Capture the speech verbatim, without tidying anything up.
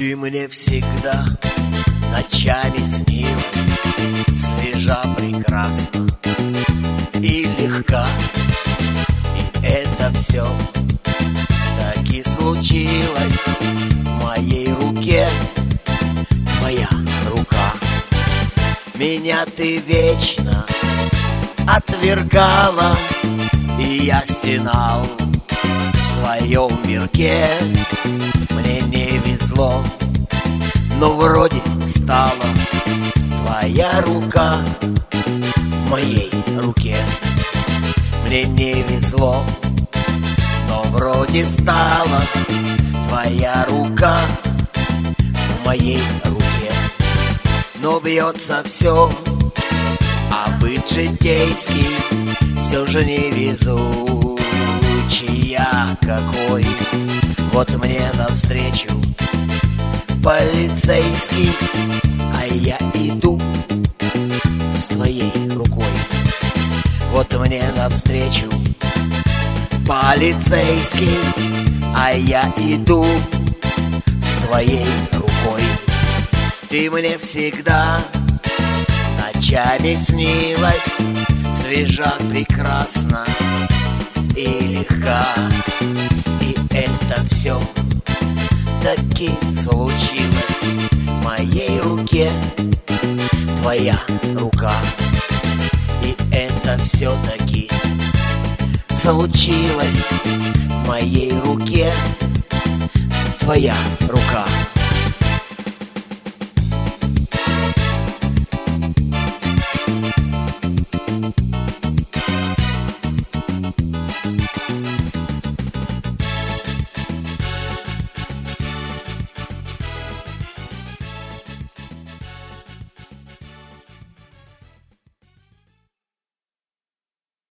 Ты мне всегда ночами снилась, свежа, прекрасна и легка. И это все таки случилось в моей руке. Твоя рука. Меня ты вечно отвергала, и я стенал в своем мирке. Мне не везло, но вроде стала твоя рука в моей руке. Мне не везло, но вроде стала твоя рука в моей руке. Но бьется все, а быт житейский все же невезучий я какой. Вот мне навстречу полицейский, а я иду с твоей рукой. Вот мне навстречу полицейский, а я иду с твоей рукой. Ты мне всегда ночами снилась, свежа, прекрасна и легка. И это все таки случилось в моей руке. Твоя рука. И это все таки случилось в моей руке. Твоя рука.